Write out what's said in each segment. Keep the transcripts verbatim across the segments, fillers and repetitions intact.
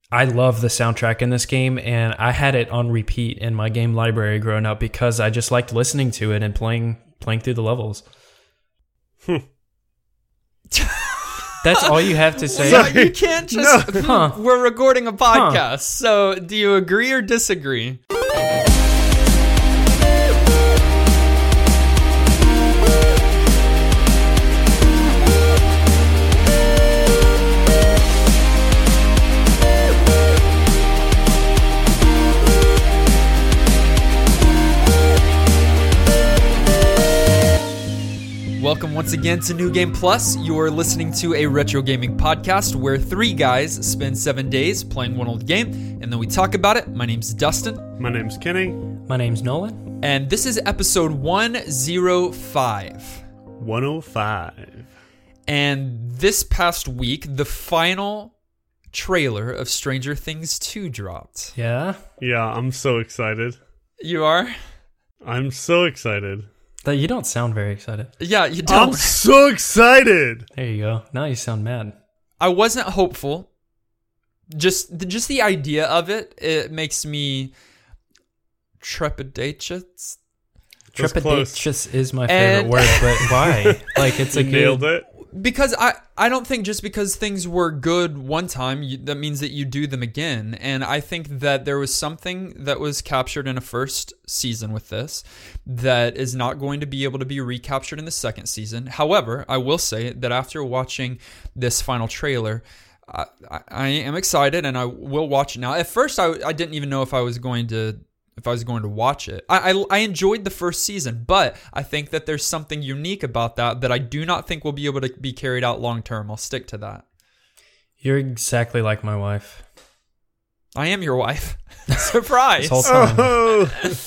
I love the soundtrack in this game, and I had it on repeat in my game library growing up because I just liked listening to it and playing playing through the levels. Hmm. That's all you have to say? Yeah, you can't just... No. Huh. We're recording a podcast, Huh. so do you agree or disagree? Welcome once again to New Game Plus. You are listening to a retro gaming podcast where three guys spend seven days playing one old game, and then we talk about it. My name's Dustin. My name's Kenny. My name's Nolan. And this is episode one oh five. one oh five. And this past week, the final trailer of Stranger Things two dropped. Yeah? Yeah, I'm so excited. You are? I'm so excited. That you don't sound very excited. Yeah, you don't. I'm so excited. There you go. Now you sound mad. I wasn't hopeful. Just the, just the idea of it, it makes me trepidatious. That's close. Trepidatious is my favorite And- word, but why? Like, it's a You nailed good... it. Because I, I don't think just because things were good one time, you, that means that you do them again. And I think that there was something that was captured in a first season with this that is not going to be able to be recaptured in the second season. However, I will say that after watching this final trailer, I, I, I am excited and I will watch it now. At first, I, I didn't even know if I was going to if I was going to watch it. I, I I enjoyed the first season, but I think that there's something unique about that that I do not think will be able to be carried out long term. I'll stick to that. You're exactly like my wife. I am your wife. Surprise. This whole time. Oh,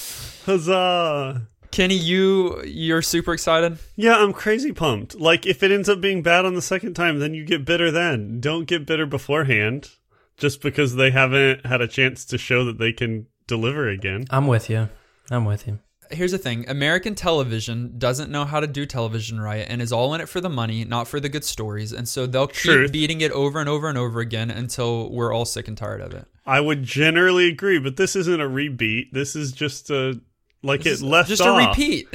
huzzah. Kenny, you you're super excited? Yeah, I'm crazy pumped. Like, if it ends up being bad on the second time, then you get bitter then. Don't get bitter beforehand, just because they haven't had a chance to show that they can deliver again. I'm with you. I'm with you. Here's the thing. American television doesn't know how to do television right and is all in it for the money, not for the good stories. And so they'll keep Truth. beating it over and over and over again until we're all sick and tired of it. I would generally agree, but this isn't a rebeat. This is just a, like This it is left just off. a repeat.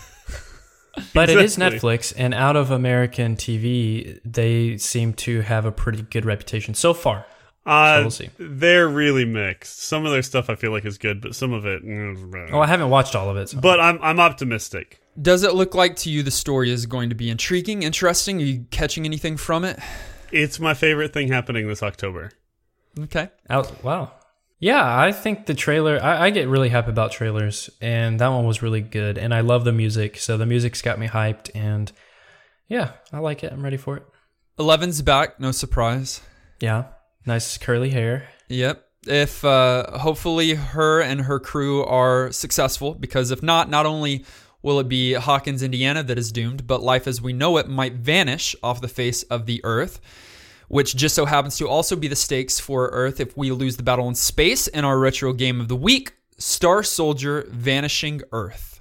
But it is Exactly. Netflix, and out of American T V, they seem to have a pretty good reputation so far. Uh, So we'll see. They're really mixed. Some of their stuff I feel like is good, but some of it... mm, Oh, I haven't watched all of it. So. But I'm I'm optimistic. Does it look like to you the story is going to be intriguing, interesting? Are you catching anything from it? It's my favorite thing happening this October. Okay. Out, wow. Yeah, I think the trailer, I, I get really hyped about trailers, and that one was really good. And I love the music, so the music's got me hyped, and yeah, I like it. I'm ready for it. Eleven's back, no surprise. Yeah, nice curly hair. Yep. If uh, hopefully her and her crew are successful, because if not, not only will it be Hawkins, Indiana that is doomed, but life as we know it might vanish off the face of the Earth, which just so happens to also be the stakes for Earth if we lose the battle in space in our retro game of the week, Star Soldier Vanishing Earth.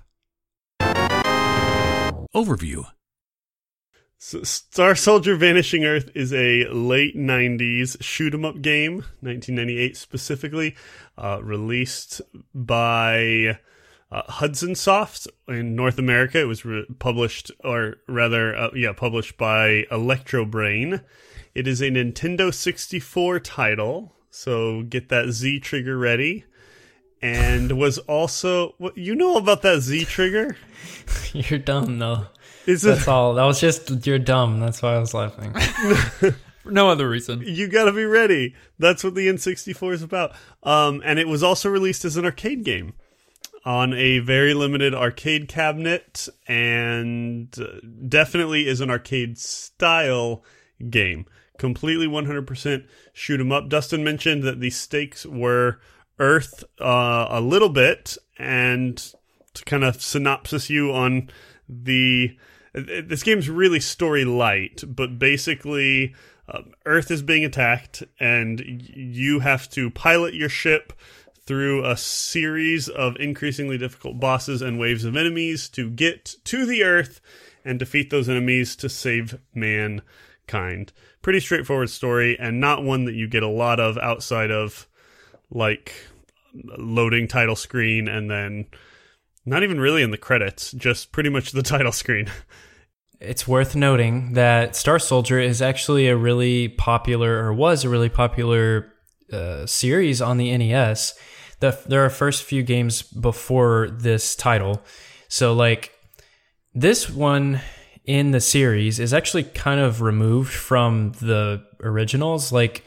Overview. So Star Soldier Vanishing Earth is a late nineties shoot-'em-up game, nineteen ninety-eight specifically, uh, released by uh, Hudson Soft in North America. It was re- published, or rather, uh, yeah, published by Electrobrain. It is a Nintendo sixty-four title, so get that Z trigger ready. And was also, what, you know about that Z trigger? You're dumb, though. Is That's it? all. That was just, you're dumb. That's why I was laughing. For no other reason. You gotta be ready. That's what the N sixty-four is about. Um, and it was also released as an arcade game on a very limited arcade cabinet, and uh, definitely is an arcade style game. Completely one hundred percent shoot 'em up. Dustin mentioned that the stakes were Earth uh, a little bit, and to kind of synopsis you on the... This game's really story light, but basically uh, Earth is being attacked, and you have to pilot your ship through a series of increasingly difficult bosses and waves of enemies to get to the Earth and defeat those enemies to save mankind. kind. Pretty straightforward story, and not one that you get a lot of outside of like loading title screen and then not even really in the credits, just pretty much the title screen. It's worth noting that Star Soldier is actually a really popular, or was a really popular uh, series on the N E S. The, there are first few games before this title. So like this one in the series is actually kind of removed from the originals. Like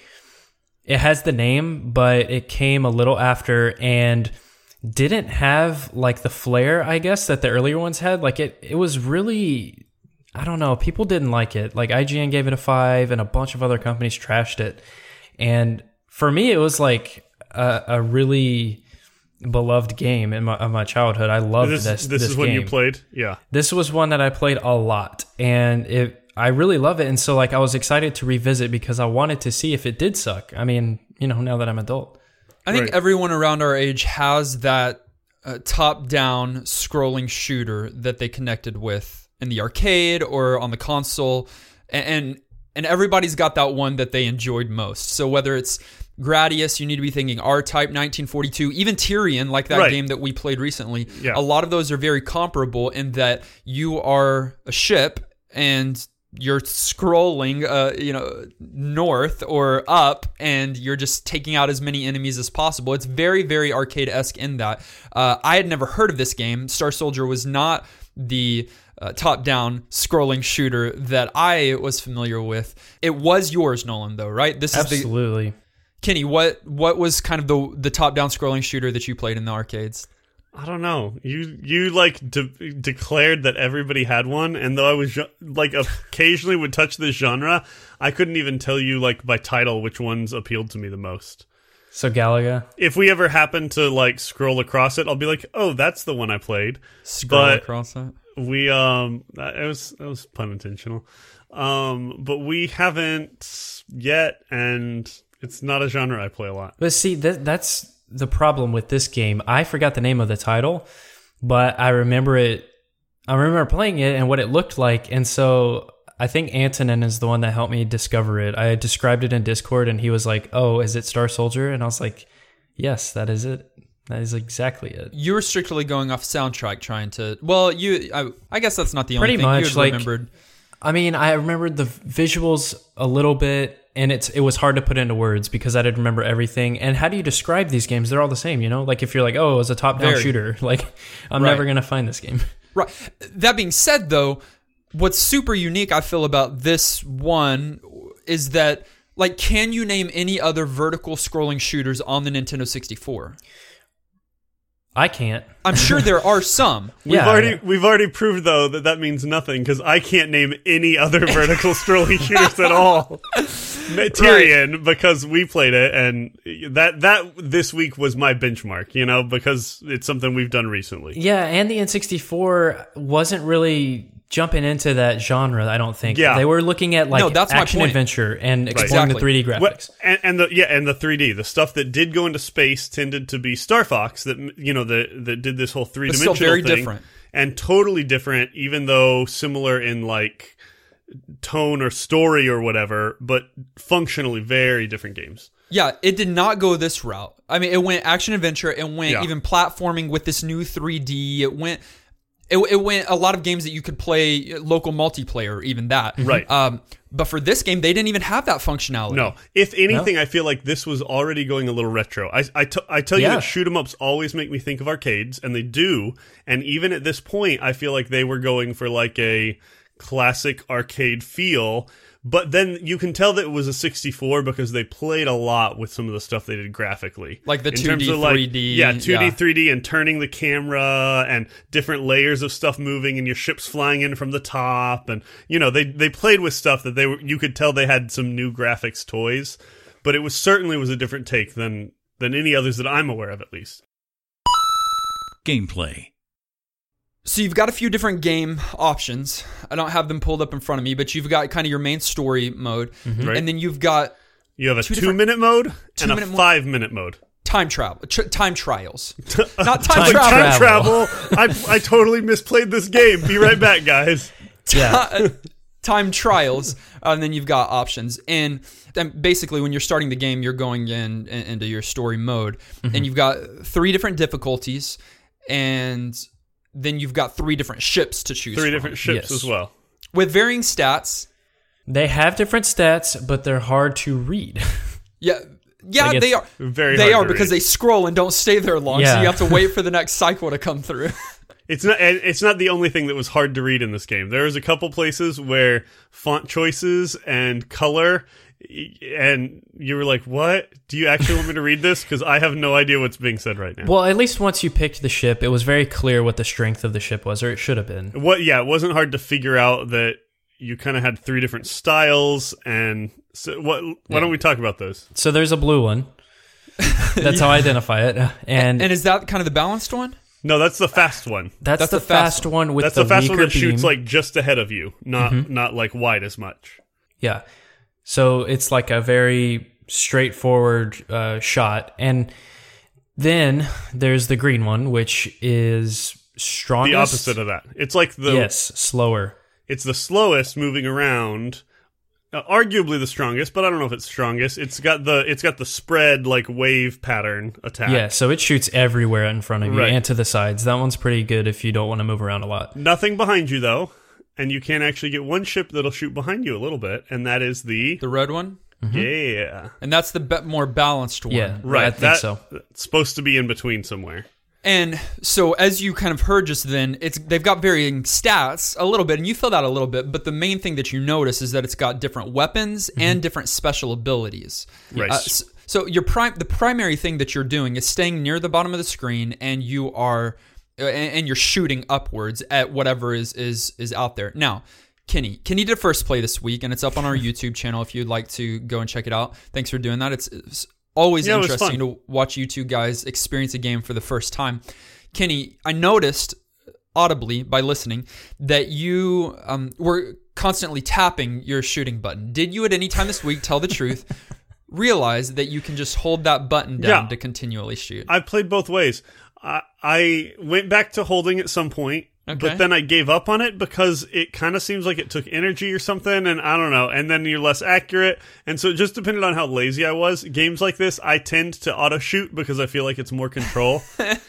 it has the name, but it came a little after and didn't have like the flair, I guess, that the earlier ones had. Like it, it was really, I don't know, people didn't like it. Like I G N gave it a five and a bunch of other companies trashed it. And for me, it was like a, a really beloved game in my, of my childhood. I loved this. This, this, this is what game. you played? Yeah. This was one that I played a lot, and it I really love it. And so like I was excited to revisit because I wanted to see if it did suck. I mean, you know, now that I'm adult. I think Right. everyone around our age has that uh, top-down scrolling shooter that they connected with in the arcade or on the console, and and, and everybody's got that one that they enjoyed most. So whether it's Gradius, you need to be thinking R-Type, nineteen forty-two, even Tyrion, like that Right. game that we played recently. Yeah. A lot of those are very comparable in that you are a ship and you're scrolling, uh, you know, north or up, and you're just taking out as many enemies as possible. It's very, very arcade-esque in that. Uh, I had never heard of this game. Star Soldier was not the uh, top-down scrolling shooter that I was familiar with. It was yours, Nolan, though, right? This is the Absolutely. Kenny. What what was kind of the the top-down scrolling shooter that you played in the arcades? I don't know. You you like de- declared that everybody had one, and though I was jo- like occasionally would touch this genre, I couldn't even tell you like by title which ones appealed to me the most. So Galaga. If we ever happen to like scroll across it, I'll be like, "Oh, that's the one I played." Scroll But across it. We um, it was it was pun intentional, um, but we haven't yet, and it's not a genre I play a lot. But see, that that's the problem with this game. I forgot the name of the title, but I remember it. I remember playing it and what it looked like, and so I think Antonin is the one that helped me discover it. I described it in Discord, and he was like, "Oh, is it Star Soldier?" And I was like, "Yes, that is it. That is exactly it." You were strictly going off soundtrack, trying to. Well, you. I, I guess that's not the only Pretty thing much, you had like- remembered. I mean, I remembered the visuals a little bit, and it's it was hard to put into words because I didn't remember everything. And how do you describe these games? They're all the same, you know? Like if you're like, oh, it was a top-down Very. shooter, like I'm Right. never going to find this game. Right. That being said, though, what's super unique I feel about this one is that, like, can you name any other vertical scrolling shooters on the Nintendo sixty-four? I can't. I'm sure there are some. We've Yeah. already we've already proved though that that means nothing because I can't name any other vertical scrolling shooters at all. Tyrion, because we played it, and that that this week was my benchmark, you know, because it's something we've done recently. Yeah, and the N sixty-four wasn't really jumping into that genre, I don't think. Yeah. They were looking at like No, that's my action point. adventure and exploring Exactly. the three D graphics. What, and, and the yeah, and the three D, the stuff that did go into space tended to be Star Fox, that you know the that did this whole three But dimensional still very thing, different. and totally different, even though similar in like tone or story or whatever, but functionally very different games. Yeah, it did not go this route. I mean, it went action adventure. It went Yeah. even platforming with this new three D. It went. It, it went a lot of games that you could play local multiplayer, even that. Right. Um, but for this game, they didn't even have that functionality. No, if anything, I feel like this was already going a little retro. I I, t- I tell you Yeah. that shoot 'em ups always make me think of arcades, and they do. And even at this point, I feel like they were going for like a classic arcade feel. But then you can tell that it was a sixty-four because they played a lot with some of the stuff they did graphically. Like the In two D, terms of, like, three D, Yeah, two D, yeah. three D, and turning the camera and different layers of stuff moving and your ships flying in from the top. And, you know, they, they played with stuff that they were, you could tell they had some new graphics toys. But it was certainly was a different take than, than any others that I'm aware of, at least. Gameplay. So you've got a few different game options. I don't have them pulled up in front of me, but you've got kind of your main story mode, Right. and then you've got You have a Two two, different- minute mode and two-minute a mo- five minute mode. time travel, tr- time trials, not time, Time travel. Time Travel. travel. I I totally misplayed this game. Be right back, guys. Yeah. time trials, uh, and then you've got options. And then basically, when you're starting the game, you're going in, in into your story mode, mm-hmm. and you've got three different difficulties, and then you've got three different ships to choose. Three from. different ships Yes. as well, with varying stats. They have different stats, but they're hard to read. Yeah. Yeah, Like they are. very They hard are to because read. they scroll and don't stay there long, so Yeah. you have to wait for the next cycle to come through. It's not. and It's not the only thing that was hard to read in this game. There was a couple places where font choices and color, and you were like, "What? Do you actually want me to read this? Because I have no idea what's being said right now." Well, at least once you picked the ship, it was very clear what the strength of the ship was, or it should have been. What? Yeah, it wasn't hard to figure out that you kind of had three different styles. And so, what? Why Yeah. don't we talk about those? So there's a blue one. That's how I identify it, and, And is that kind of the balanced one? No, that's the fast one. that's, that's the the fast fast one with That's the, the fast one weaker that shoots beam. like just ahead of you, not Mm-hmm. not like wide as much. Yeah. So it's like a very straightforward uh, shot. And then there's the green one, which is strongest. The opposite of that. It's like the Yes, slower. it's the slowest moving around. Uh, arguably the strongest, but I don't know if it's strongest. It's got the it's got the spread like wave pattern attack. Yeah, so it shoots everywhere in front of you Right. and to the sides. That one's pretty good if you don't want to move around a lot. Nothing behind you though, and you can actually get one ship that'll shoot behind you a little bit, and that is the The red one? yeah And that's the be- more balanced one. Yeah, right. I think that, so. It's supposed to be in between somewhere. And so, as you kind of heard just then, it's they've got varying stats a little bit, and you filled out a little bit. But the main thing that you notice is that it's got different weapons and different special abilities. Right. Uh, s- so, your prime the primary thing that you're doing is staying near the bottom of the screen, and you are uh, and, and you're shooting upwards at whatever is is is out there. Now, Kenny, Kenny did first play this week, and it's up on our YouTube channel if you'd like to go and check it out. Thanks for doing that. It's, it's always Yeah, it was interesting fun. to watch you two guys experience a game for the first time. Kenny, I noticed audibly by listening that you um, were constantly tapping your shooting button. Did you at any time this week, tell the truth, realize that you can just hold that button down Yeah. to continually shoot? I played both ways. I, I went back to holding at some point, Okay. but then I gave up on it because it kind of seems like it took energy or something, and I don't know. And then you're less accurate, and so it just depended on how lazy I was. Games like this, I tend to auto shoot because I feel like it's more control.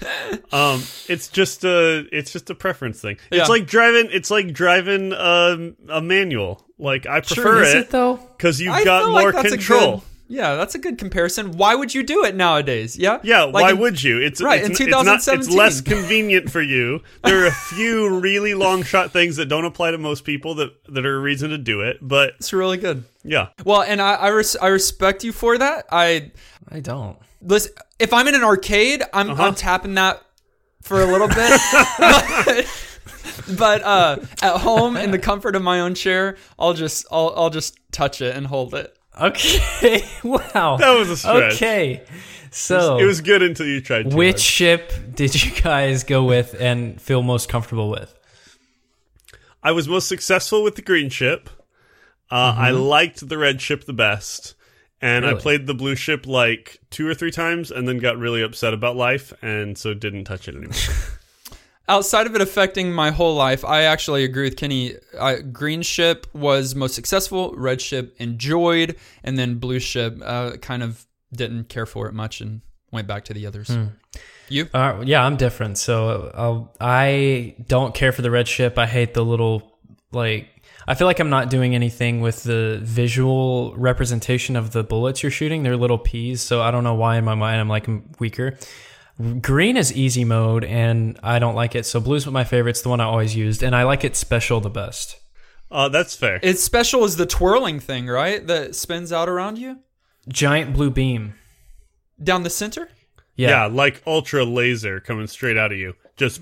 um, it's just a it's just a preference thing. Yeah. It's like driving. It's like driving um, a manual. Like I prefer Is it it though? because you've I got feel more like that's a control. good- yeah, that's a good comparison. Why would you do it nowadays? Yeah, Yeah, Like why in- would you? It's Right, it's, in it's not. It's twenty seventeen. less convenient for you. There are a few really long shot things that don't apply to most people that that are a reason to do it. But It's really good. yeah, Well, and I I, res- I respect you for that. I I don't. listen. If I'm in an arcade, I'm Uh-huh. I'm tapping that for a little bit. but but uh, at home in the comfort of my own chair, I'll just I'll I'll just touch it and hold it. Okay. Wow. That was a stretch. Okay. So it was good until you tried. Too which hard. ship did you guys go with and feel most comfortable with? I was most successful with the green ship. Uh, I liked the red ship the best, and I Really? played the blue ship like two or three times, and then got really upset about life, and so didn't touch it anymore. Outside of it affecting my whole life, I actually agree with Kenny. I, green ship was most successful, red ship enjoyed, and then blue ship uh, kind of didn't care for it much and went back to the others. You? Uh, yeah, I'm different. So uh, I don't care for the red ship. I hate the little, like, I feel like I'm not doing anything with the visual representation of the bullets you're shooting. They're little peas, so I don't know why in my mind I'm like I'm weaker. Green is easy mode, and I don't like it. So blue's my favorite. It's the one I always used, and I like it special the best. Uh, that's fair. It's special as the twirling thing, right? That spins out around you Giant blue beam. down the center. Yeah. Yeah. like ultra laser coming straight out of you. Just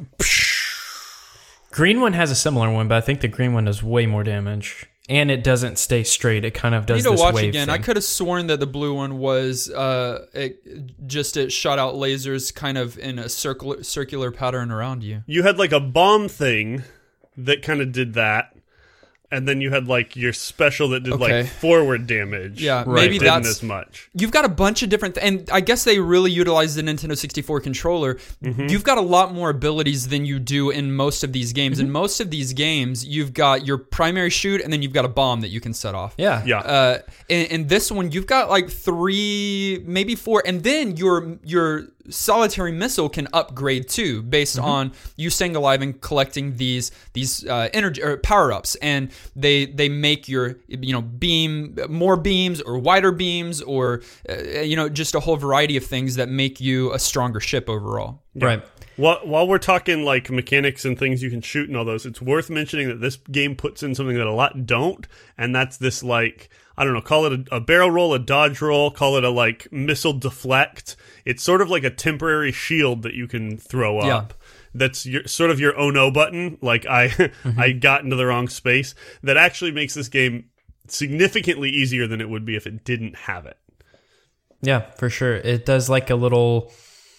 Green one has a similar one, but I think the green one does way more damage. And it doesn't stay straight. It kind of I does need to this watch wave again. thing. I could have sworn that the blue one was uh, it just it shot out lasers kind of in a circular circular pattern around you. you had like a bomb thing that kind of did that. And then you had like your special that did Okay. like forward damage. Yeah, but maybe didn't that's as much. You've got a bunch of different, th- and I guess they really utilized the Nintendo sixty-four controller. Mm-hmm. You've got a lot more abilities than you do in most of these games. In most of these games, you've got your primary shoot, and then you've got a bomb that you can set off. Yeah. Yeah. Uh, in, in this one, you've got like three, maybe four, and then your your solitary missile can upgrade too, based Mm-hmm. on you staying alive and collecting these these uh, energy or power ups, and they they make your you know beam more beams or wider beams or uh, you know just a whole variety of things that make you a stronger ship overall. Right. While, while we're talking like mechanics and things you can shoot and all those, it's worth mentioning that this game puts in something that a lot don't, and that's this like, I don't know, call it a, a barrel roll, a dodge roll, call it a like missile deflect. It's sort of like a temporary shield that you can throw Yeah. up. That's your, sort of your oh no button. Like I, Mm-hmm. I got into the wrong space. That actually makes this game significantly easier than it would be if it didn't have it. Yeah, for sure. It does like a little,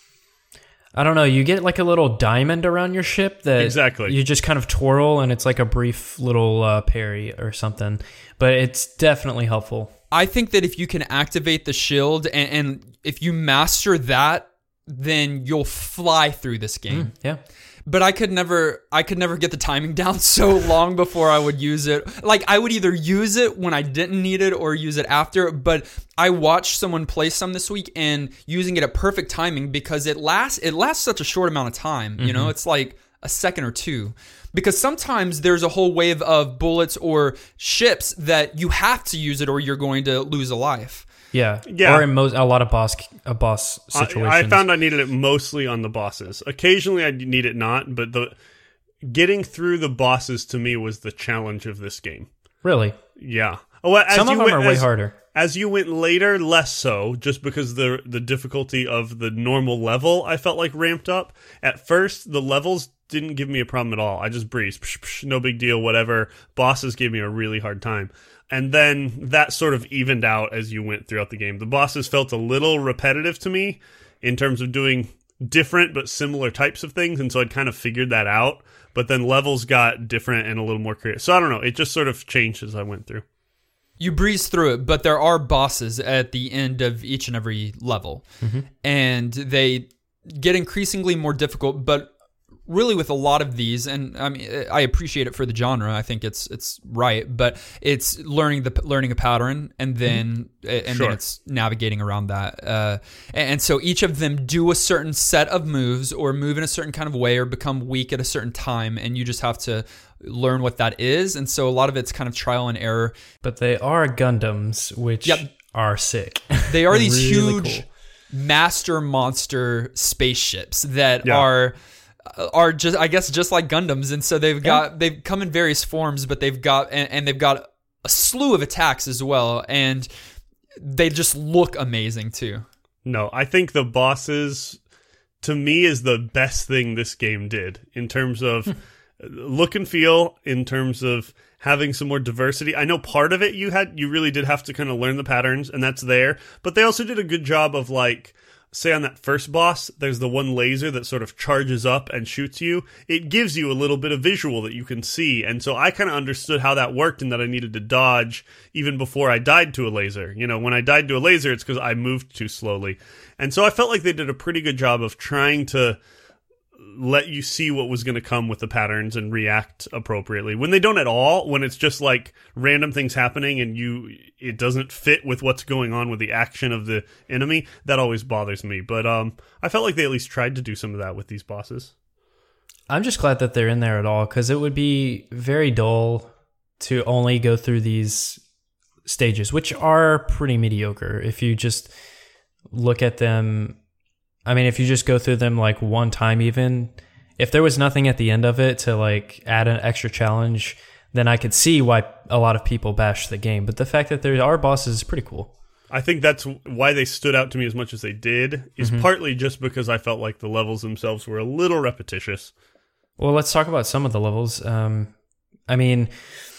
I don't know, you get like a little diamond around your ship that Exactly. you just kind of twirl, and it's like a brief little uh, parry or something. But it's definitely helpful. I think that if you can activate the shield and, and if you master that, then you'll fly through this game. Yeah. But I could never I could never get the timing down so long before I would use it. Like I would either use it when I didn't need it or use it after, but I watched someone play some this week and using it at perfect timing because it lasts it lasts such a short amount of time, you know? It's like a second or two. Because sometimes there's a whole wave of bullets or ships that you have to use it or you're going to lose a life. Yeah. Yeah. Or in most, a lot of boss, a boss situations. I, I found I needed it mostly on the bosses. Occasionally I need it not, but the getting through the bosses to me was the challenge of this game. Really? Yeah. Oh, well, as Some you of them went, are way as, harder. As you went later, less so, just because the the difficulty of the normal level I felt like ramped up. At first, the levels didn't give me a problem at all. I just breezed, psh, psh, no big deal, whatever. Bosses gave me a really hard time. And then that sort of evened out as you went throughout the game. The bosses felt a little repetitive to me in terms of doing different but similar types of things, and so I'd kind of figured that out. But then levels got different and a little more creative. So I don't know, it just sort of changed as I went through. You breeze through it, but there are bosses at the end of each and every level. Mm-hmm. And they get increasingly more difficult, but really with a lot of these, and I mean, I appreciate it for the genre. I think it's it's right, but it's learning the learning a pattern, and then and Sure. then it's navigating around that. Uh, and, and so each of them do a certain set of moves, or move in a certain kind of way, or become weak at a certain time, and you just have to learn what that is. And so a lot of it's kind of trial and error. But they are Gundams, which Yep. are sick. They are these Really huge cool. master monster spaceships that Yeah. are are just I guess just like Gundams, and so they've got they've come in various forms, but they've got and, and they've got a slew of attacks as well, and they just look amazing too. No, I think the bosses, to me, is the best thing this game did in terms of look and feel, in terms of having some more diversity. I know part of it you had, you really did have to kind of learn the patterns, and that's there. But they also did a good job of like, say on that first boss, there's the one laser that sort of charges up and shoots you. It gives you a little bit of visual that you can see. And so I kind of understood how that worked and that I needed to dodge even before I died to a laser. You know, when I died to a laser, it's because I moved too slowly. And so I felt like they did a pretty good job of trying to let you see what was going to come with the patterns and react appropriately. When they don't at all, when it's just like random things happening and you it doesn't fit with what's going on with the action of the enemy, that always bothers me. But um, I felt like they at least tried to do some of that with these bosses. I'm just glad that they're in there at all, because it would be very dull to only go through these stages, which are pretty mediocre if you just look at them. I mean, if you just go through them like one time, even if there was nothing at the end of it to like add an extra challenge, then I could see why a lot of people bash the game. But the fact that there are bosses is pretty cool. I think that's why they stood out to me as much as they did, is Mm-hmm. partly just because I felt like the levels themselves were a little repetitious. Well, let's talk about some of the levels. Um, I mean,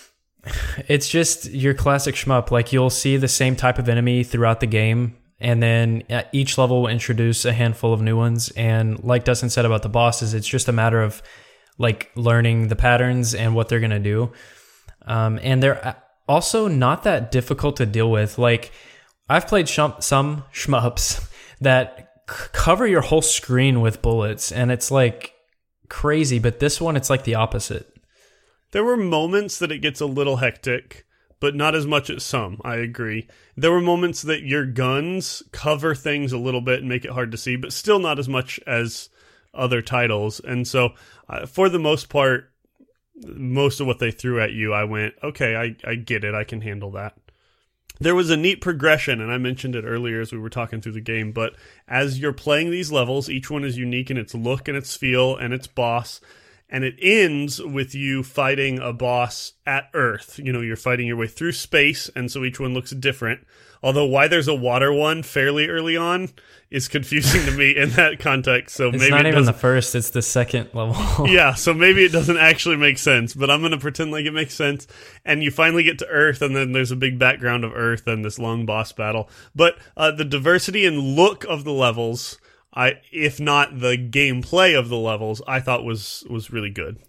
it's just your classic shmup. Like, you'll see the same type of enemy throughout the game, and then at each level will introduce a handful of new ones. And like Dustin said about the bosses, it's just a matter of like learning the patterns and what they're going to do. Um, and they're also not that difficult to deal with. Like, I've played shum- some shmups that c- cover your whole screen with bullets, and it's like crazy. But this one, it's like the opposite. There were moments that it gets a little hectic, but not as much as some, I agree. There were moments that your guns cover things a little bit and make it hard to see, but still not as much as other titles. And so, uh, for the most part, most of what they threw at you, I went, okay, I, I get it, I can handle that. There was a neat progression, and I mentioned it earlier as we were talking through the game, but as you're playing these levels, each one is unique in its look and its feel and its boss. And it ends with you fighting a boss at Earth. You know, you're fighting your way through space, and so each one looks different. Although why there's a water one fairly early on is confusing to me in that context. So it's maybe not it even the doesn't- first; it's the second level. Yeah, so maybe it doesn't actually make sense, but I'm going to pretend like it makes sense. And you finally get to Earth, and then there's a big background of Earth and this long boss battle. But uh, the diversity and look of the levels, I, if not the gameplay of the levels, I thought was was really good.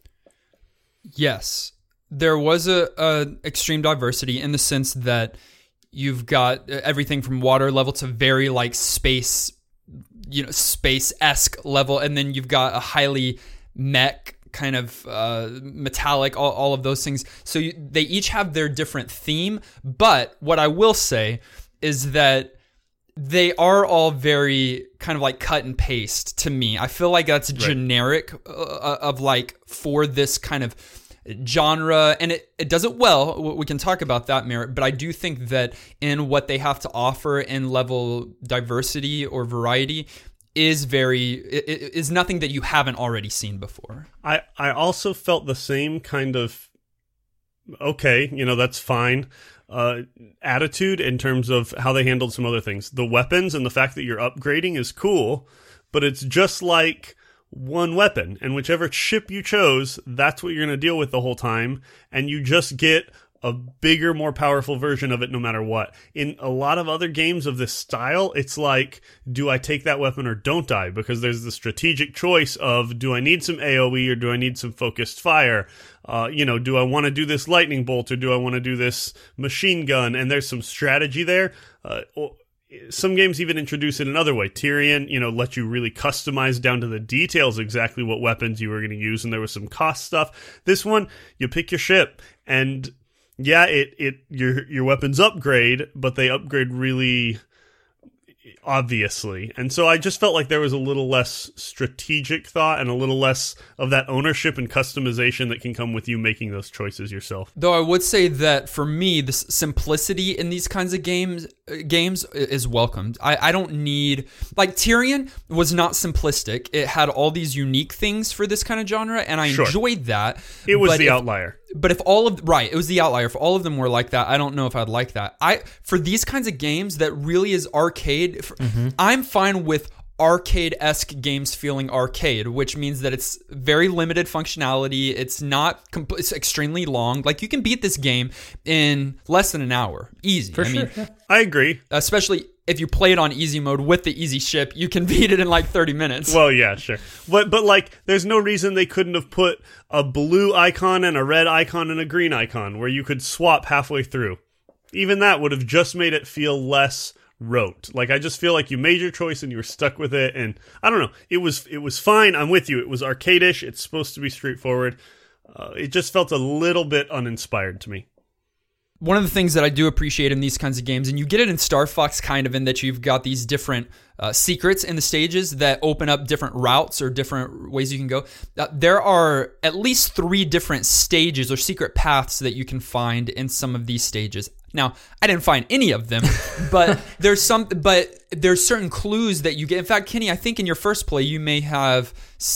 Yes, there was a, a extreme diversity in the sense that you've got everything from water level to very like space, you know, space-esque level, and then you've got a highly mech kind of uh, metallic, all, all of those things. So you, they each have their different theme, but what I will say is that they are all very kind of like cut and paste to me. I feel like that's Right. generic uh, of like for this kind of genre, and it, it does it well. We can talk about that merit, but I do think that in what they have to offer in level diversity or variety is very is nothing that you haven't already seen before. I, I also felt the same kind of, okay, you know, that's fine, uh, attitude in terms of how they handled some other things. The weapons and the fact that you're upgrading is cool, but it's just like one weapon, and whichever ship you chose, that's what you're going to deal with the whole time, and you just get a bigger, more powerful version of it no matter what. In a lot of other games of this style, it's like, do I take that weapon or don't I? Because there's the strategic choice of, do I need some AoE or do I need some focused fire? Uh, you know, do I want to do this lightning bolt or do I want to do this machine gun? And there's some strategy there. Uh, some games even introduce it another way. Tyrion, you know, let you really customize down to the details exactly what weapons you were going to use, and there was some cost stuff. This one, you pick your ship, and yeah, it, it your your weapons upgrade, but they upgrade really obviously. And so I just felt like there was a little less strategic thought and a little less of that ownership and customization that can come with you making those choices yourself. Though I would say that for me, this simplicity in these kinds of games uh, games is welcomed. I, I don't need... Like, Tyrion was not simplistic. It had all these unique things for this kind of genre, and I Sure. enjoyed that. It was But the if- outlier. But if all of right, it was the outlier. If all of them were like that, I don't know if I'd like that. I for these kinds of games that really is arcade. For, Mm-hmm. I'm fine with arcade-esque games feeling arcade, which means that it's very limited functionality. It's not. Comp- it's extremely long. Like, you can beat this game in less than an hour, easy. For I sure. mean, yeah. I agree. especially if you play it on easy mode with the easy ship, you can beat it in like thirty minutes. Well, yeah, sure. But, but like, there's no reason they couldn't have put a blue icon and a red icon and a green icon where you could swap halfway through. Even that would have just made it feel less rote. Like, I just feel like you made your choice and you were stuck with it, and I don't know. It was it was fine. I'm with you. It was arcade-ish. It's supposed to be straightforward. Uh, it just felt a little bit uninspired to me. One of the things that I do appreciate in these kinds of games, and you get it in Star Fox kind of in that you've got these different uh, secrets in the stages that open up different routes or different ways you can go. Uh, there are at least three different stages or secret paths that you can find in some of these stages. Now, I didn't find any of them, but there's some, but there's certain clues that you get. In fact, Kenny, I think in your first play you may have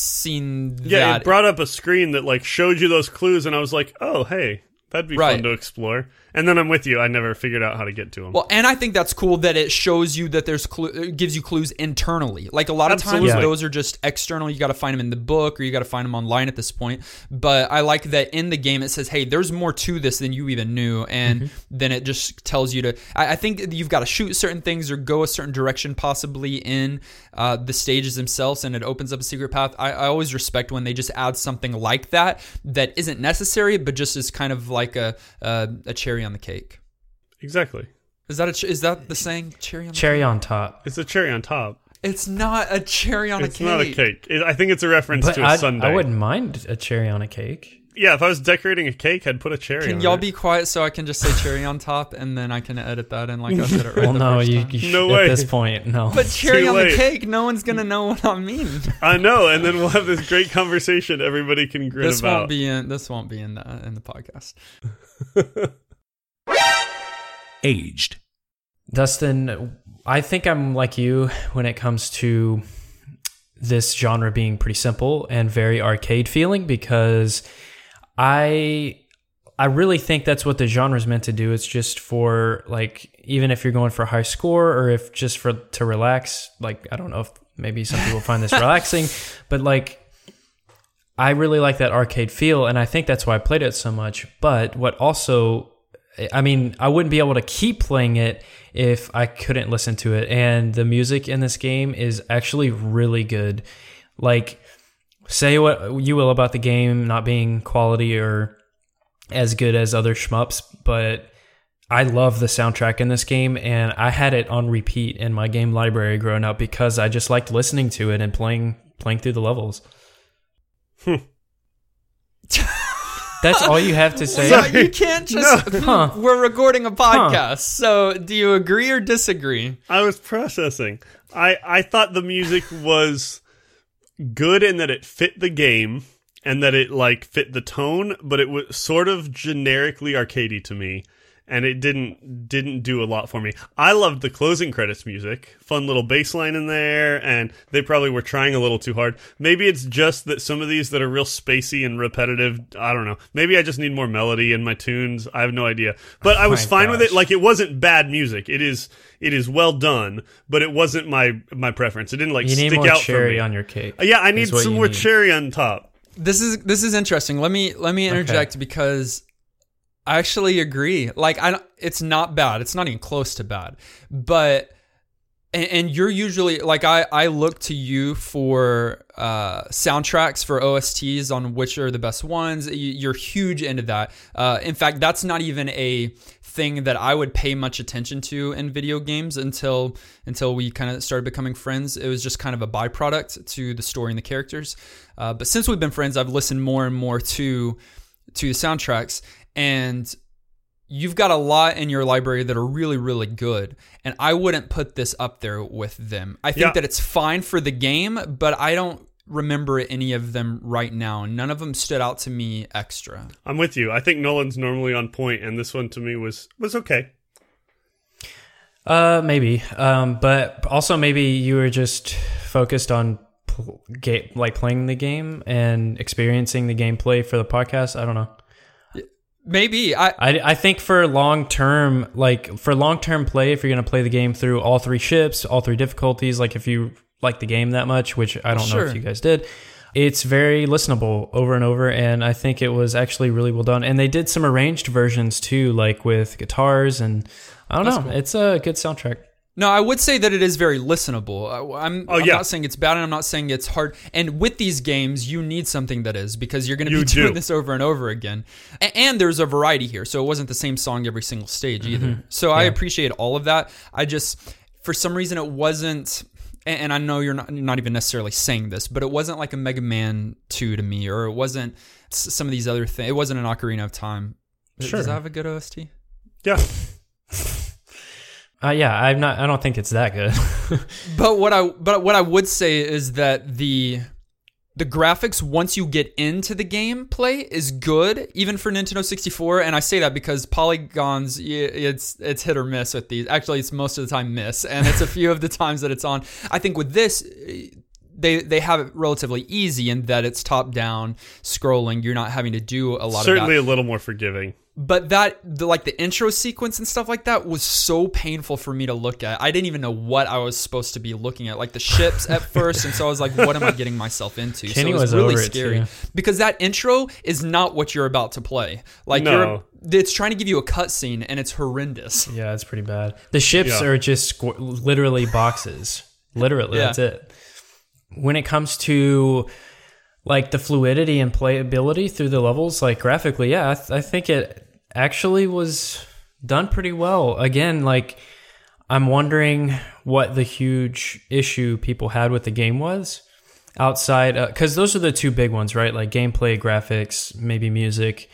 seen Yeah, that. it brought up a screen that like showed you those clues, and I was like, oh, hey, that'd be Right. fun to explore. And then I'm with you. I never figured out how to get to them. Well, and I think that's cool that it shows you that there's clu- it gives you clues internally. Like, a lot of Absolutely. times Yeah. those are just external. You got to find them in the book or you got to find them online at this point. But I like that in the game it says, hey, there's more to this than you even knew. And Mm-hmm. then it just tells you to... I, I think you've got to shoot certain things or go a certain direction possibly in uh, the stages themselves, and it opens up a secret path. I, I always respect when they just add something like that that isn't necessary but just is kind of like like a a, a cherry on the cake. Exactly. Is that a ch- is that the saying? Cherry on the Cherry cake? on top. It's a cherry on top. It's not a cherry on It's a cake. not a cake. It, I think it's a reference But to a I, sundae. I wouldn't mind a cherry on a cake. Yeah, if I was decorating a cake, I'd put a cherry Can on y'all it. be quiet so I can just say cherry on top and then I can edit that in like I said it right Well, the no, first you, time? you No should, way. at this point, no. But cherry Too on late. the cake, no one's gonna know what I mean. I know, and then we'll have this great conversation everybody can grin This about. won't be in. This won't be in the in the podcast. Aged. Dustin, I think I'm like you when it comes to this genre being pretty simple and very arcade feeling, because I I really think that's what the genre is meant to do. It's just for, like, even if you're going for a high score or if just for to relax, like, I don't know if maybe some people find this relaxing, but like I really like that arcade feel, and I think that's why I played it so much. But what also, I mean, I wouldn't be able to keep playing it if I couldn't listen to it. And the music in this game is actually really good. Like, say what you will about the game not being quality or as good as other shmups, but I love the soundtrack in this game, and I had it on repeat in my game library growing up because I just liked listening to it and playing playing through the levels. That's all you have to say? Yeah, you can't just. No. Huh. We're recording a podcast, so do you agree or disagree? I was processing. I, I thought the music was good in that it fit the game and that it like fit the tone, but it was sort of generically arcadey to me, and it didn't didn't do a lot for me. I loved the closing credits music. Fun little bass line in there, and they probably were trying a little too hard. Maybe it's just that some of these that are real spacey and repetitive, I don't know. Maybe I just need more melody in my tunes. I have no idea. But I was My fine with gosh. it. Like, it wasn't bad music. It is it is well done, but it wasn't my my preference. It didn't like You need stick more out for cherry me. on your cake. Yeah, I need is what some you more need. cherry on top. This is this is interesting. Let me let me interject because I actually agree. Like, I don't, it's not bad. It's not even close to bad. But and, and you're usually like I I look to you for uh, soundtracks for O S Ts on which are the best ones. You, you're huge into that. Uh, in fact, that's not even a thing that I would pay much attention to in video games until until we kind of started becoming friends. It was just kind of a byproduct to the story and the characters. Uh, but since we've been friends, I've listened more and more to to the soundtracks, and you've got a lot in your library that are really, really good. And I wouldn't put this up there with them. I think Yeah. that it's fine for the game, but I don't remember any of them right now. None of them stood out to me extra. I'm with you. I think Nolan's normally on point, and this one to me was was okay. Uh, maybe. Um, but also maybe you were just focused on pl- ga- like playing the game and experiencing the gameplay for the podcast. I don't know. Maybe. I I, I think for long term, like for long term play, if you're gonna play the game through all three ships, all three difficulties, like if you like the game that much, which I don't know Sure. if you guys did, it's very listenable over and over, and I think it was actually really well done. And they did some arranged versions too, like with guitars, and I don't That's know. cool. It's a good soundtrack. No, I would say that it is very listenable. I- I'm, Oh, I'm yeah. not saying it's bad, and I'm not saying it's hard. And with these games, you need something that is, because you're going to You be doing do. this over and over again. A- And there's a variety here, so it wasn't the same song every single stage either. So I appreciate all of that. I just, for some reason, it wasn't. And and I know you're not, you're not even necessarily saying this, but it wasn't like a Mega Man two to me, or it wasn't s- some of these other things. It wasn't an Ocarina of Time. Sure. Does that have a good O S T? Yeah. Uh, yeah, I'm not. I don't think it's that good. But what I but what I would say is that the the graphics once you get into the gameplay is good, even for Nintendo sixty-four. And I say that because polygons, y- it's it's hit or miss with these. Actually, it's most of the time miss, and it's a few of the times that it's on. I think with this, they they have it relatively easy in that it's top down scrolling. You're not having to do a lot Certainly of that. a little more forgiving. But that, the, like the intro sequence and stuff like that was so painful for me to look at. I didn't even know what I was supposed to be looking at, like the ships at first. And so I was like, what am I getting myself into? Kenny so it was, was really over it, scary too. because that intro is not what you're about to play. Like No. you're, it's trying to give you a cutscene and it's horrendous. Yeah, it's pretty bad. The ships Yeah. are just squ- literally boxes. Literally, Yeah. that's it. When it comes to like the fluidity and playability through the levels, like graphically, yeah, I, th- I think it actually was done pretty well. Again, like, I'm wondering what the huge issue people had with the game was outside, because uh, those are the two big ones, right? Like gameplay, graphics, maybe music.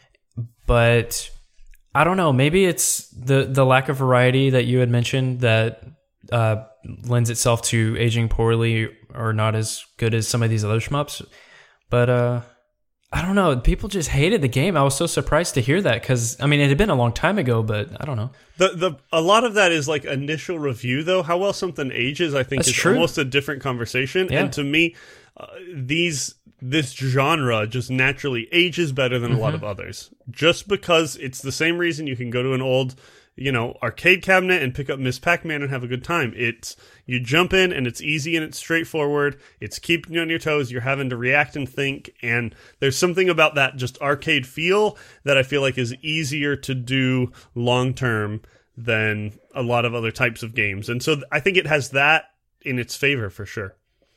But I don't know, maybe it's the, the lack of variety that you had mentioned that uh, lends itself to aging poorly or not as good as some of these other shmups. But uh, I don't know. People just hated the game. I was so surprised to hear that because, I mean, it had been a long time ago, but I don't know. The the a lot of that is like initial review, though. How well something ages, I think, That's is true. almost a different conversation. Yeah. And to me, uh, these this genre just naturally ages better than a Mm-hmm. lot of others. Just because it's the same reason you can go to an old, you know, arcade cabinet and pick up Miss Pac-Man and have a good time. It's you jump in and it's easy and it's straightforward. It's keeping you on your toes. You're having to react and think. And there's something about that just arcade feel that I feel like is easier to do long term than a lot of other types of games. And so I think it has that in its favor for sure.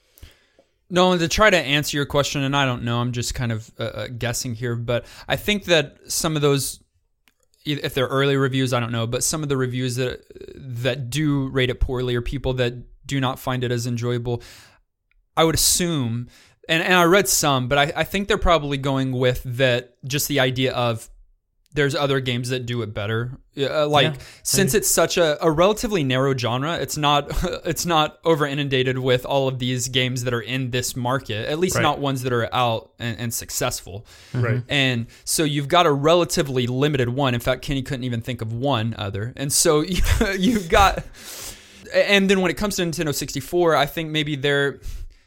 No, to try to answer your question, and I don't know, I'm just kind of uh, guessing here, but I think that some of those, if they're early reviews, I don't know, but some of the reviews that that do rate it poorly or people that do not find it as enjoyable, I would assume, and, and I read some, but I, I think they're probably going with that, just the idea of there's other games that do it better. Uh, like, Yeah, since it's such a, a relatively narrow genre, it's not it's not over inundated with all of these games that are in this market, at least Right. not ones that are out and, and successful. Right. And so you've got a relatively limited one. In fact, Kenny couldn't even think of one other. And so you, you've got... And then when it comes to Nintendo sixty-four, I think maybe they're...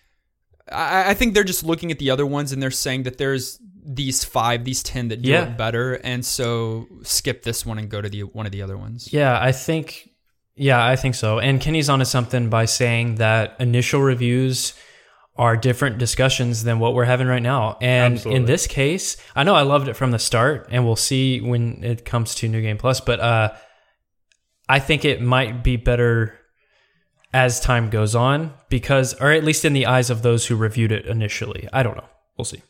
I, I think they're just looking at the other ones and they're saying that there's these five, these ten that do Yeah. it better. And so skip this one and go to the one of the other ones. Yeah, I think, yeah, I think so. And Kenny's onto something by saying that initial reviews are different discussions than what we're having right now. And Absolutely. in this case, I know I loved it from the start, and we'll see when it comes to New Game Plus, but uh, I think it might be better as time goes on because, or at least in the eyes of those who reviewed it initially. I don't know. We'll see.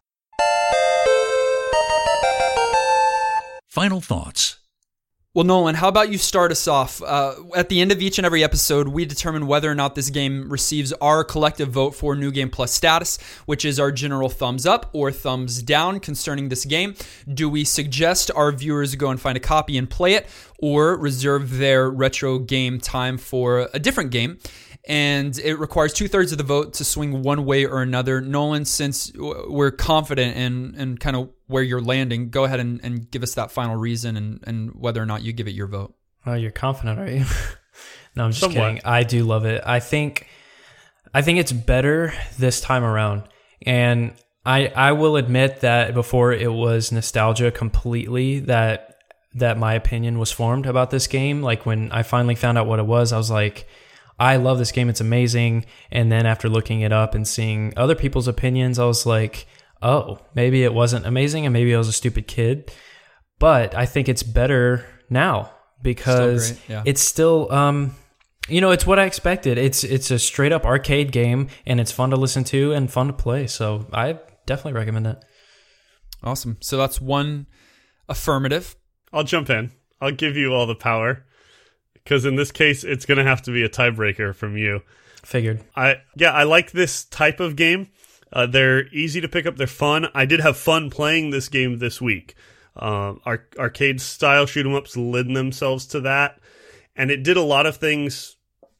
Final thoughts. Well, Nolan, how about you start us off? Uh, at the end of each and every episode, we determine whether or not this game receives our collective vote for New Game Plus status, which is our general thumbs up or thumbs down concerning this game. Do we suggest our viewers go and find a copy and play it, or reserve their retro game time for a different game? And it requires two-thirds of the vote to swing one way or another. Nolan, since we're confident in, in kind of where you're landing, go ahead and, and give us that final reason and, and whether or not you give it your vote. Oh, you're confident, are you? No, I'm just Somewhat. kidding. I do love it. I think I think it's better this time around. And I I will admit that before it was nostalgia completely that that my opinion was formed about this game. Like when I finally found out what it was, I was like, I love this game. It's amazing. And then after looking it up and seeing other people's opinions, I was like, oh, maybe it wasn't amazing and maybe I was a stupid kid. But I think it's better now because Still great, yeah. it's still, um, you know, it's what I expected. It's it's a straight up arcade game and it's fun to listen to and fun to play. So I definitely recommend it. Awesome. So that's one affirmative. I'll jump in. I'll give you all the power. Because in this case, it's going to have to be a tiebreaker from you. Figured. I yeah, I like this type of game. Uh, they're easy to pick up. They're fun. I did have fun playing this game this week. Um, ar- arcade style shoot 'em ups lend themselves to that, and it did a lot of things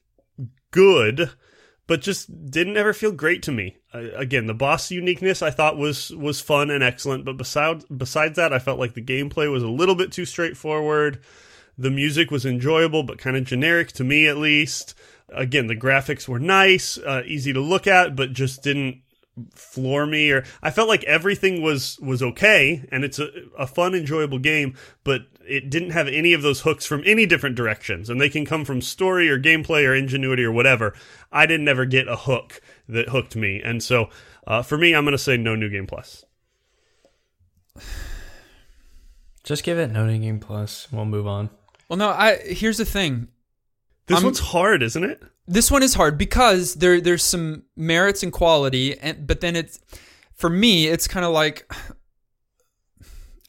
good, but just didn't ever feel great to me. Uh, again, the boss uniqueness I thought was was fun and excellent, but besides besides that, I felt like the gameplay was a little bit too straightforward. The music was enjoyable, but kind of generic to me, at least. Again, the graphics were nice, uh, easy to look at, but just didn't floor me. Or I felt like everything was was okay, and it's a, a fun, enjoyable game, but it didn't have any of those hooks from any different directions, and they can come from story or gameplay or ingenuity or whatever. I didn't ever get a hook that hooked me, and so uh, for me, I'm going to say no New Game Plus. Just give it no New Game Plus. We'll move on. Well, no, I here's the thing. This I'm- one's hard, isn't it? This one is hard because there there's some merits and quality, and but then it's for me it's kind of like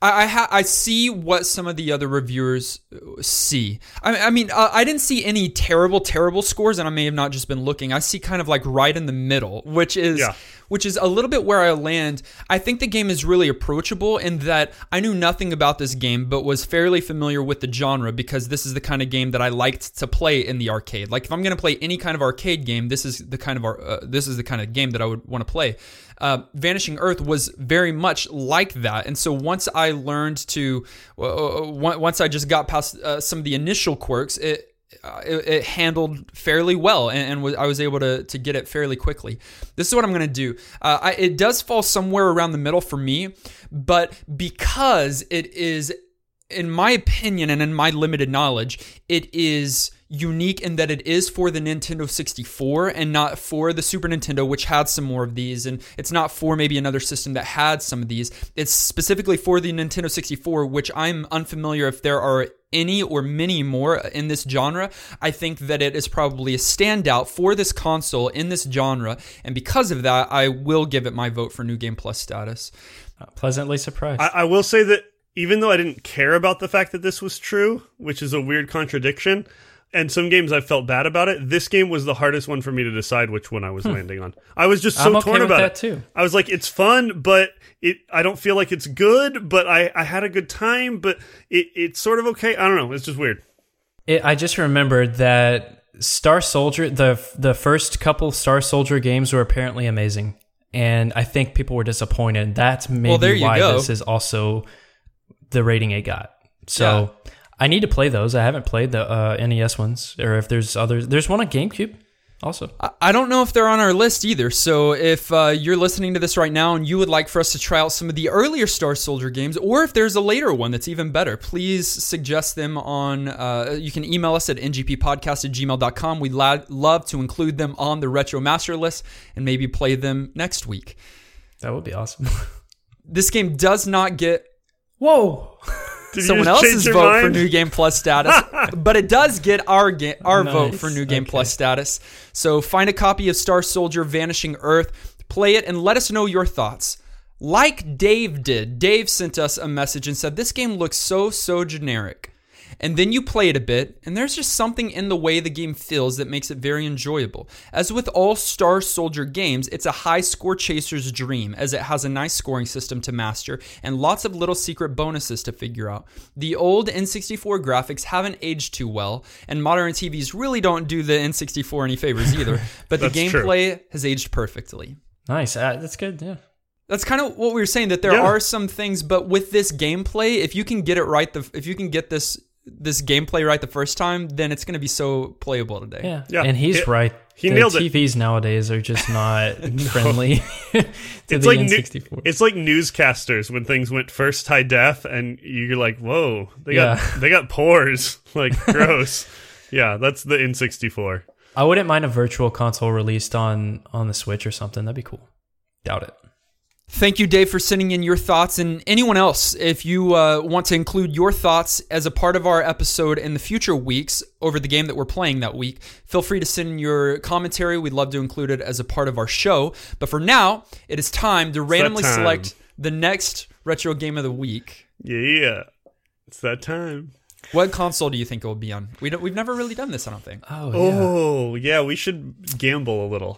I I, ha- I see what some of the other reviewers see. I, I mean, uh, I didn't see any terrible, terrible scores, and I may have not just been looking. I see kind of like right in the middle, which is Yeah. which is a little bit where I land. I think the game is really approachable in that I knew nothing about this game, but was fairly familiar with the genre because this is the kind of game that I liked to play in the arcade. Like if I'm going to play any kind of arcade game, this is the kind of uh, this is the kind of game that I would want to play. Uh, Vanishing Earth was very much like that, and so once I learned to, uh, once I just got past uh, some of the initial quirks, it. Uh, it, it handled fairly well, and, and was, I was able to to get it fairly quickly. This is what I'm going to do. Uh, I, it does fall somewhere around the middle for me, but because it is, in my opinion and in my limited knowledge, it is unique in that it is for the Nintendo sixty-four and not for the Super Nintendo, which had some more of these, and it's not for maybe another system that had some of these. It's specifically for the Nintendo sixty-four, which I'm unfamiliar if there are any or many more in this genre. I think that it is probably a standout for this console in this genre, and because of that, I will give it my vote for New Game Plus status. Uh, pleasantly surprised. I, I will say that even though I didn't care about the fact that this was true, which is a weird contradiction, and some games I felt bad about it, this game was the hardest one for me to decide which one I was landing on. I was just so I'm okay torn with about that it. too. I was like, it's fun, but it I don't feel like it's good, but I, I had a good time, but it, it's sort of okay. I don't know. It's just weird. It, I just remembered that Star Soldier, the the first couple Star Soldier games were apparently amazing, and I think people were disappointed. That's maybe Well, there you why go. this is also the rating it got. So I need to play those. I haven't played the uh, N E S ones, or if there's others. There's one on GameCube also. I- I don't know if they're on our list either. So if uh, you're listening to this right now and you would like for us to try out some of the earlier Star Soldier games, or if there's a later one that's even better, please suggest them on, uh, you can email us at n g p podcast at gmail dot com. We'd la- love to include them on the Retro Master list and maybe play them next week. That would be awesome. This game does not get Whoa! Did you someone just change else's your vote mind? for New Game Plus status, but it does get our ga- our vote Nice. for New Game Okay. Plus status. So find a copy of Star Soldier Vanishing Earth, play it, and let us know your thoughts. Like Dave did. Dave sent us a message and said, this game looks so, so generic. And then you play it a bit, and there's just something in the way the game feels that makes it very enjoyable. As with all Star Soldier games, it's a high score chaser's dream, as it has a nice scoring system to master and lots of little secret bonuses to figure out. The old N sixty-four graphics haven't aged too well, and modern T Vs really don't do the N sixty-four any favors either, but the That's true. gameplay has aged perfectly. Nice. Uh, that's good. Yeah. That's kind of what we were saying, that there Yeah. are some things, but with this gameplay, if you can get it right, the if you can get this this gameplay right the first time, then it's going to be so playable today. Yeah. Yeah. And he's It- right. he the nailed it. T Vs nowadays are just not friendly to It's the like N new- sixty-four. it's like newscasters when things went first high def, and you're like, "Whoa, they got Yeah. they got pores, like gross." Yeah, that's the N sixty-four. I wouldn't mind a virtual console released on on the Switch or something. That'd be cool. Doubt it. Thank you, Dave, for sending in your thoughts. And anyone else, if you uh, want to include your thoughts as a part of our episode in the future weeks over the game that we're playing that week, feel free to send in your commentary. We'd love to include it as a part of our show. But for now, it is time to randomly time. select the next retro game of the week. Yeah, it's that time. What console do you think it will be on? We don't, we've never really done this, I don't think. Oh, yeah. Oh, yeah, we should gamble a little.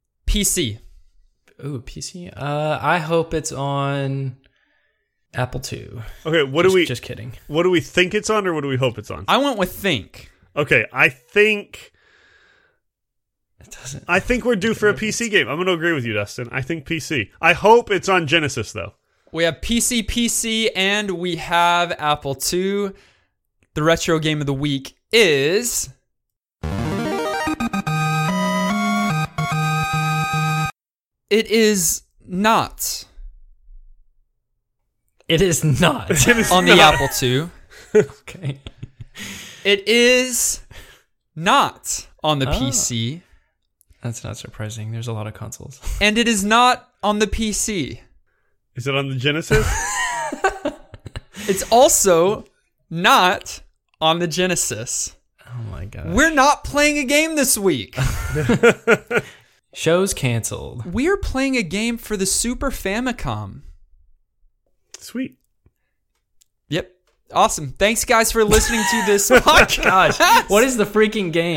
P C. Ooh, P C. Uh, I hope it's on Apple two. Okay, what just, do we Just kidding. what do we think it's on, or what do we hope it's on? I went with Think. Okay, I think It doesn't. I think we're due for a P C game. I'm going to agree with you, Dustin. I think P C. I hope it's on Genesis, though. We have P C, P C, and we have Apple two. The retro game of the week is... It is not It is not. on the Apple two. Okay. It is not on the Oh. P C. That's not surprising. There's a lot of consoles. And it is not on the P C. Is it on the Genesis? It's also not on the Genesis. Oh my god. We're not playing a game this week. Show's canceled. We're playing a game for the Super Famicom. Sweet. Yep. Awesome. Thanks, guys, for listening to this podcast. Gosh, what is the freaking game?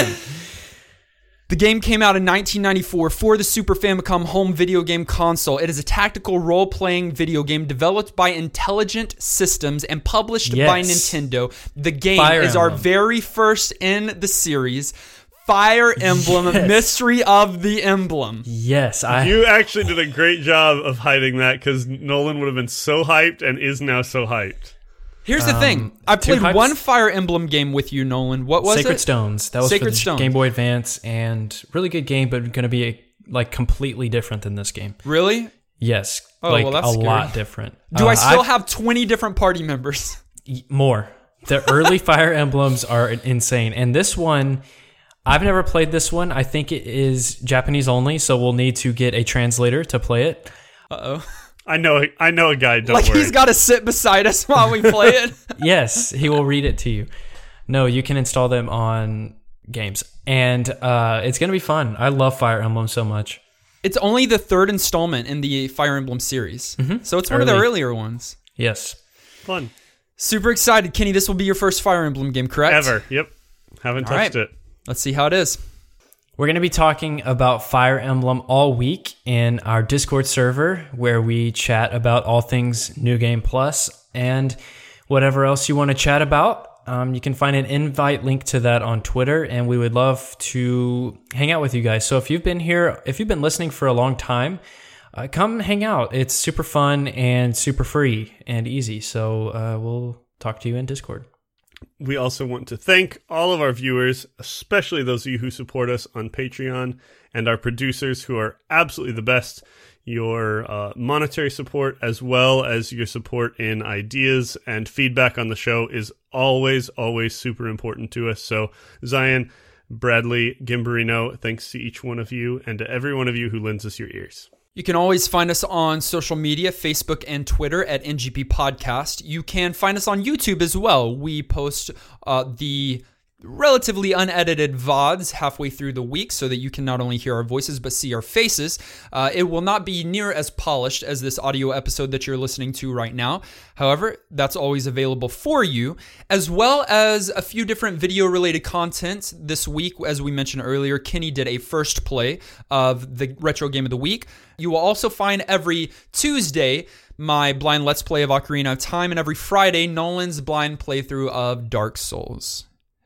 The game came out in nineteen ninety-four for the Super Famicom home video game console. It is a tactical role-playing video game developed by Intelligent Systems and published Yes. by Nintendo. The game Fire is our Emblem. very first in the series, Fire Emblem, Yes. Mystery of the Emblem. Yes, I. You actually did a great job of hiding that because Nolan would have been so hyped and is now so hyped. Here's the Um, thing. I two played hypes- one Fire Emblem game with you, Nolan. What was Sacred it? Stones. That was Sacred for the Stones. Game Boy Advance, and really good game, but going to be a, like completely different than this game. Really? Yes, Oh, like well, that's a scary. lot different. Do Uh, I still I've- have twenty different party members? more? The early Fire Emblems are insane, and this one, I've never played this one. I think it is Japanese only, so we'll need to get a translator to play it. Uh-oh. I know, I know a guy. Don't Like worry. he's got to sit beside us while we play it. Yes, he will read it to you. No, you can install them on games, and uh, it's going to be fun. I love Fire Emblem so much. It's only the third installment in the Fire Emblem series. So it's one of the Early. earlier ones. Yes. Fun Super excited. Kenny, this will be your first Fire Emblem game, correct? ever. Yep, haven't All touched right. it. Let's see how it is. We're going to be talking about Fire Emblem all week in our Discord server, where we chat about all things New Game Plus and whatever else you want to chat about. Um, you can find an invite link to that on Twitter, and we would love to hang out with you guys. So if you've been here, if you've been listening for a long time, uh, come hang out. It's super fun and super free and easy. So uh, we'll talk to you in Discord. We also want to thank all of our viewers, especially those of you who support us on Patreon, and our producers who are absolutely the best. Your uh, monetary support, as well as your support in ideas and feedback on the show, is always, always super important to us. So, Zion, Bradley, Gimberino, thanks to each one of you and to every one of you who lends us your ears. You can always find us on social media, Facebook and Twitter at N G P Podcast. You can find us on YouTube as well. We post uh, the relatively unedited V O Ds halfway through the week so that you can not only hear our voices but see our faces. Uh, it will not be near as polished as this audio episode that you're listening to right now. However, that's always available for you, as well as a few different video-related content. This week, as we mentioned earlier, Kenny did a first play of the Retro Game of the Week. You will also find every Tuesday my blind Let's Play of Ocarina of Time, and every Friday, Nolan's blind playthrough of Dark Souls.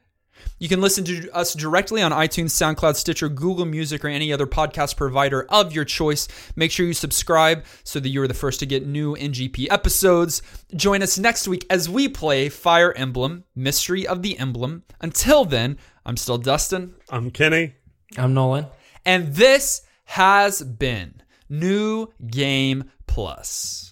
You can listen to us directly on iTunes, SoundCloud, Stitcher, Google Music, or any other podcast provider of your choice. Make sure you subscribe so that you're the first to get new N G P episodes. Join us next week as we play Fire Emblem, Mystery of the Emblem. Until then, I'm still Dustin. I'm Kenny. I'm Nolan. And this has been New Game Plus.